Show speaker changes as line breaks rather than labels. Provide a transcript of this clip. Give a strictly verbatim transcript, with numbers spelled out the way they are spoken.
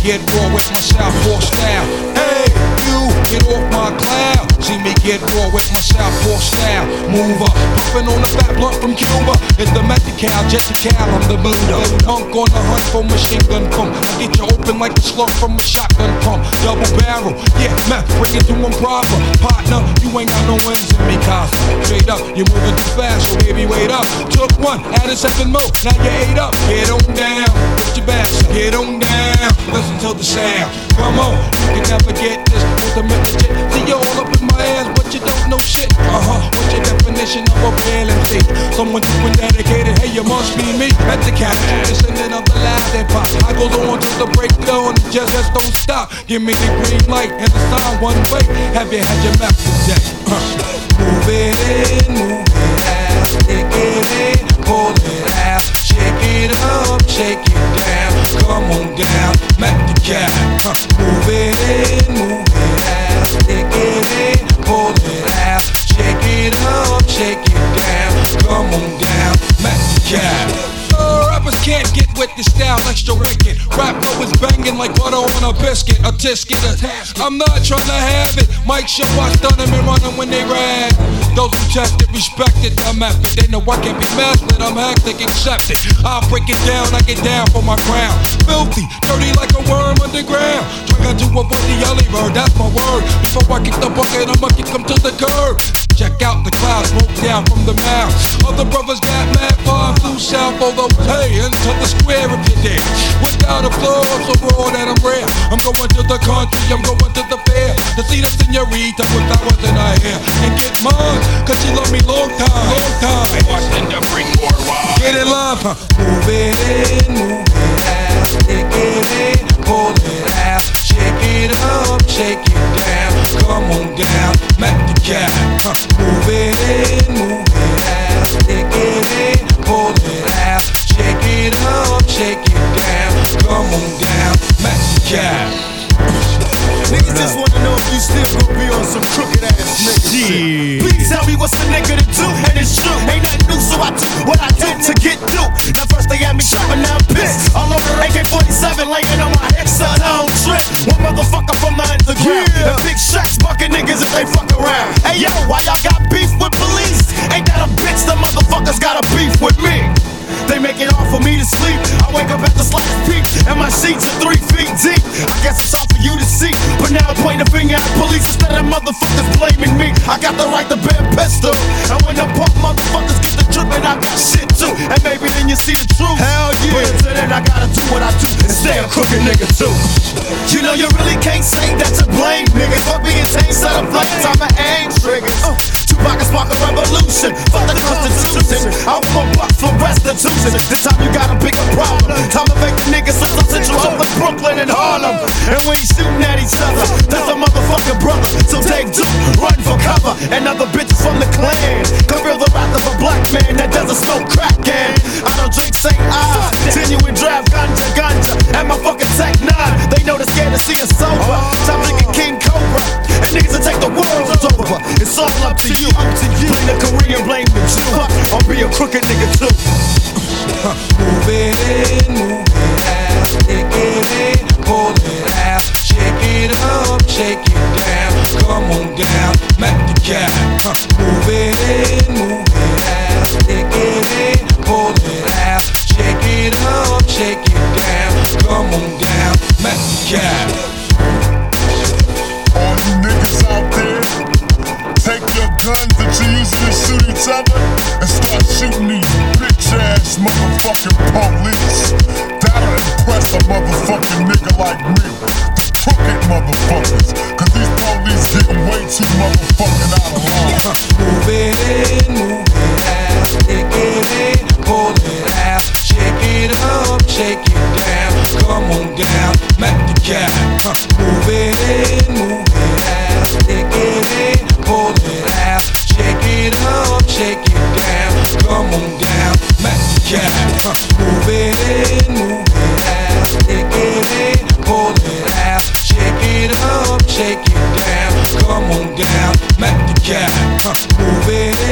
get raw with my southpaw style. Hey, you, get off my cloud. See me get raw with my southpaw style. Move up, puffin' on the fat blunt from Cuba. It's the Medi-Cal, jet the cow, I'm the Buddha. Punk on the hunt for machine gun pump. I get you open like a slug from a shotgun pump. Double barrel, yeah, man, bring it to them proper. Partner, you ain't got no ends in me, Casa. Straight up, you're moving too fast, so baby, wait up. Took one, added seven more, now you ate up. Get on down, put your back, get on down. Listen to the sound, come on, you can never get this ultimate legit. See you all up in my ass, but you don't know shit. Uh-huh, what's your definition of a real M C? Someone who's been dedicated, hey, you must be me. At the cat, listening of the loud hip hop. I goes on till the breakdown, and just, just don't stop. Give me the green light and the sign one way. Have you had your map today? Uh. Move it in, move it out, stick it in, pull it out, shake it up, shake it down, come on down, Mac the cat. Uh. Move it in, move it out, stick it in, pull it out, shake it up, shake it down, come on down, Mac the cat. Rappers can't get with this style extra wicked. Rap flow is banging like butter on a biscuit, a tisket. I'm not trying to have it. Mike show I stun them and run them when they rag. Those who test it, respect it, I'm epic. They know I can't be messed with, I'm hectic, accept it. I'll break it down, I get down for my crown. Filthy, dirty like a worm underground. Trying to avoid the yelly bird, that's my word. Before I kick the bucket, I'ma kick them to the curb. Check out the clouds, broke down from the mouth. Other brothers got mad far, flew south, although, hey, into the square if you dare. Without a flow, I'm so raw that I'm rare. I'm going to the country, I'm going to the fair to see the senorita with flowers in her hair. And get mine, cause she love me long time, long time. Watching the bring more wine. Get in line, huh? Move it in, move it out, stick it in, pull it out, shake it up, shake it down, come on down, Mac the cat, huh? Move it in, move it out, stick it in, pull it out, shake it up, shake it down, come on down, Mac the cat.
Niggas just wanna know if you still gon' be on some crooked ass niggas shit. Please tell me what's the nigga to do, and it's true. Ain't nothing new, so I do what I did to get through. Now first they had me shopping, now I'm pissed. All over A K forty-seven laying on my head, son, I don't trip. One motherfucker from the underground. Yeah. The big shots bucking niggas if they fuck around. Hey yo, why y'all got beef with police? Ain't that a bitch? The motherfuckers got a beef with me. They make it hard for me to sleep. I wake up at the slightest peak, and my sheets are three feet deep. I guess it's hard for you to see, but now I point a finger at police instead of motherfuckers blaming me. I got the right to bear a pistol, and when the punk motherfuckers get the truth, man, I got shit too. And maybe then you see the truth. Hell yeah. But until then, I gotta do what I do and stay a crooked nigga too. You know you really can't say that to blame niggas for being tame, set of flames. I'ma aim triggers. Uh. Tupac can spark a revolution. Fuck the Constitution. I want a buck for restitution. This time you got a bigger problem. Time to make the niggas from Central Oakland, Brooklyn, and Harlem. And we ain't shooting at each other. That's a motherfucking brother. So take two, run for cover. And other bitches from the clan can feel the wrath of a black man that doesn't smoke crack. And I don't drink Saint I. Genuine draft ganja ganja. And my fucking Tech nine. They know they're scared to see us sober. Time to get King Cobra. And niggas will take the world over. It's all up to you. Up to you. Blame the Korean, blame the Jew. I'll be a crooked nigga too.
Move it in, move it out, stick it in, pull it out, shake it up, shake it down, come on down, Mac the cat. Huh. Move it in, move it out, stick it in, pull it out, shake it up, shake it down, come on down, Mac the cat.
All you niggas out there, take your guns that you use to shoot each other and start shooting these bitch ass motherfucking police. That'll impress a motherfucking nigga like me. The crooked motherfuckers, cause these police getting way too motherfucking out of line.
Move it in, move it out, stick it in, pull it out, shake it up, shake it down, come on down, Mac the cat. Move it in, move it out, stick it in, pull it out, shake it up, shake it down, come on down, Mac the cat. Move it in, move it out, stick it in, pull it out, shake it up, shake it down, come on down, Mac the cat. Move it in.